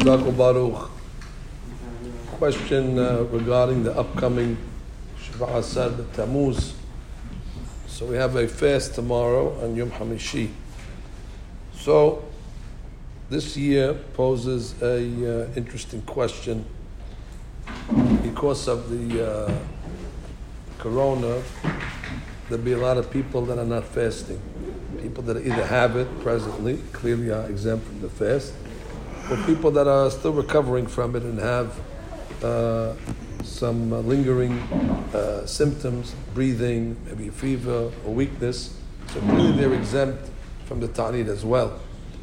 Chazak Baruch. Question regarding the upcoming Shiva Asar Tammuz. So we have a fast tomorrow on Yom Hamishi. So this year poses a interesting question because of the corona. There'll be a lot of people that are not fasting. People that either have it presently, clearly are exempt from the fast, or people that are still recovering from it and have some lingering symptoms, breathing, maybe fever or weakness. So clearly they're exempt from the ta'anit as well.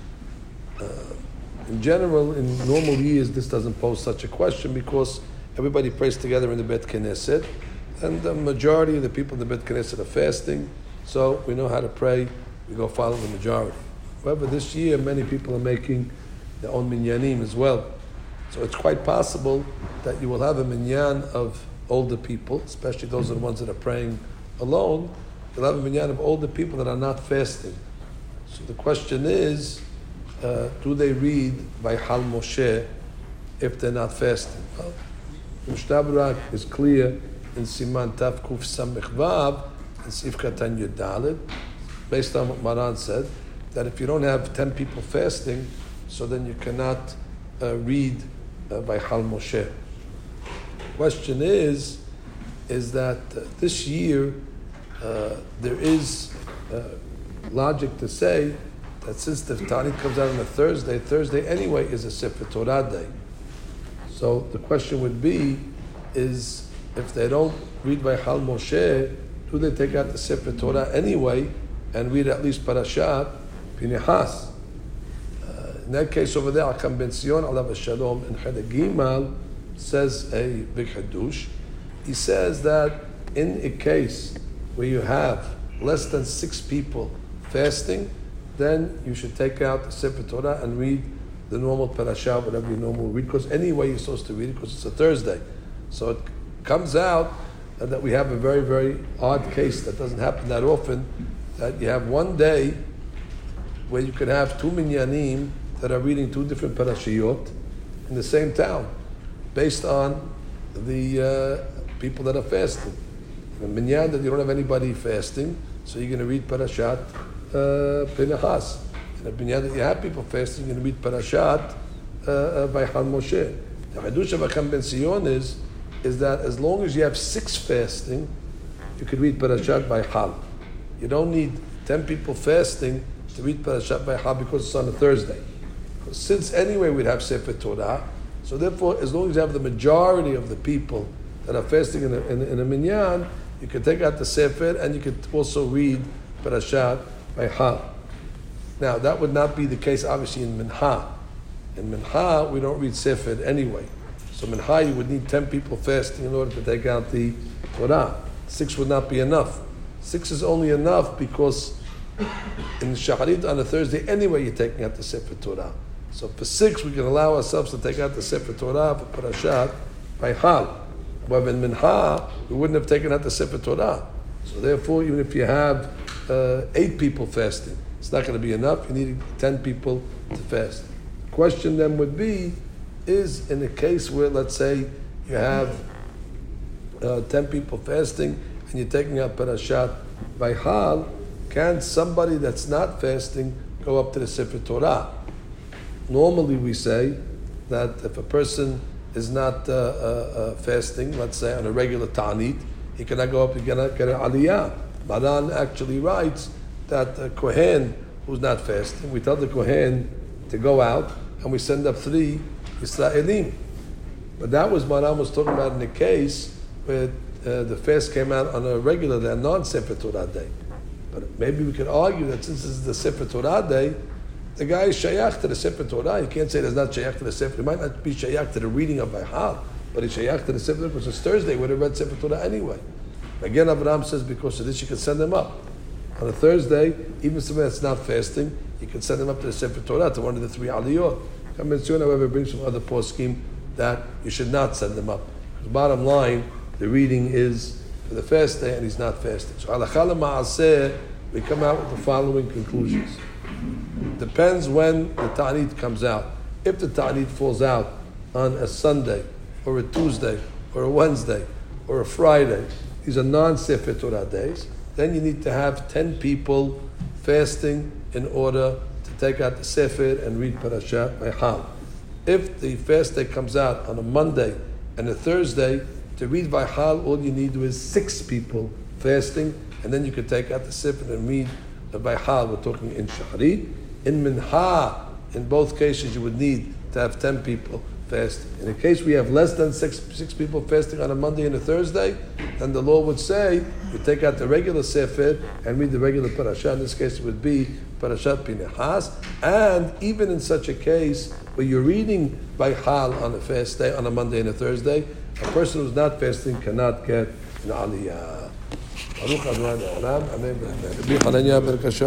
In general, in normal years, this doesn't pose such a question because everybody prays together in the Bet Knesset, and the majority of the people in the Bet Knesset are fasting, so we know how to pray. We go follow the majority. However, this year, many people are making their own minyanim as well. So it's quite possible that you will have a minyan of older people, especially those are the ones that are praying alone. You'll have a minyan of older people that are not fasting. So the question is, do they read by Hal Moshe if they're not fasting? Well, Mishnah Berurah is clear in Siman Tav Kuf Samech Vav and Sif Katan Yud Daled, based on what Maran said, that if you don't have 10 people fasting, so then you cannot read by Hal Moshe. Question is that this year there is logic to say that since the Ta'anit comes out on a Thursday anyway is a Sefer Torah day. So the question would be, is if they don't read by Hal Moshe, do they take out the Sefer Torah anyway and read at least Parashat Pinchas? In that case over there, Akam Ben Sion, Alav Shalom, in Chedek Gimal, says a big hadush. He says that in a case where you have less than 6 people fasting, then you should take out the Sefer Torah and read the normal parasha, whatever you normally read, because anyway you're supposed to read it because it's a Thursday. So it comes out that we have a very, very odd case that doesn't happen that often, that you have one day where you can have 2 minyanim that are reading 2 different parashiyot in the same town, based on the people that are fasting. A minyan that you don't have anybody fasting, so you're going to read Parashat Pinchas. And a minyan that you have people fasting, you're going to read Parashat by Hal Moshe. The Hadush of Akam Ben Sion is that as long as you have 6 fasting, you could read Parashat by Hal. You don't need 10 people fasting to read Parashat by Hal because it's on a Thursday. Since anyway we'd have Sefer Torah, so therefore as long as you have the majority of the people that are fasting in a minyan, you can take out the Sefer and you could also read Parashat by Hal. Now that would not be the case obviously in Mincha. In Mincha we don't read Sefer anyway. So Mincha you would need 10 people fasting in order to take out the Torah. 6 would not be enough. 6 is only enough because in Shacharit on a Thursday anyway you're taking out the Sefer Torah. So for 6 we can allow ourselves to take out the Sefer Torah for Parashat by Hal. But in Mincha we wouldn't have taken out the Sefer Torah. So therefore even if you have 8 people fasting, it's not going to be enough. You need 10 people to fast. The question then would be, is in a case where let's say you have 10 people fasting and you're taking out Parashat by Hal, can somebody that's not fasting go up to the Sefer Torah? Normally we say that if a person is not fasting, let's say on a regular ta'anit, he cannot go up, he cannot get an aliyah. Maran actually writes that a Kohen who's not fasting, we tell the Kohen to go out and we send up 3 Israelim. But that was Maran was talking about in the case where the fast came out on a regular day, non-Sefer Torah day. But maybe we could argue that since this is the Sefer Torah day, the guy is shayach to the Sefer Torah. You can't say there's not shayach to the Sefer. It might not be shayach to the reading of Vayhal, but it's shayach to the Sefer Torah because it's Thursday. We would have read Sefer Torah anyway. Again, Abraham says because of this you can send them up. On a Thursday, even somebody that's not fasting, you can send them up to the Sefer Torah, to one of the 3 aliyot. Convention, however, brings from other poskim that you should not send them up. Because bottom line, the reading is for the fast day and he's not fasting. So halakha l'ma'aseh, we come out with the following conclusions. Depends when the ta'anit comes out. If the ta'anit falls out on a Sunday, or a Tuesday, or a Wednesday, or a Friday, these are non-Sefer Torah days, then you need to have 10 people fasting in order to take out the Sefer and read Parashat Vayhal. If the fast day comes out on a Monday and a Thursday, to read Vayhal, all you need is 6 people fasting, and then you could take out the Sefer and read the Vayhal. We're talking in Shahri. In Minha, in both cases, you would need to have 10 people fasting. In a case we have less than six people fasting on a Monday and a Thursday, then the law would say you take out the regular Sefer and read the regular Parashat. In this case, it would be Parashat Pinchas. And even in such a case where you're reading Vayhal on a fast day, on a Monday and a Thursday, a person who's not fasting cannot get an aliyah.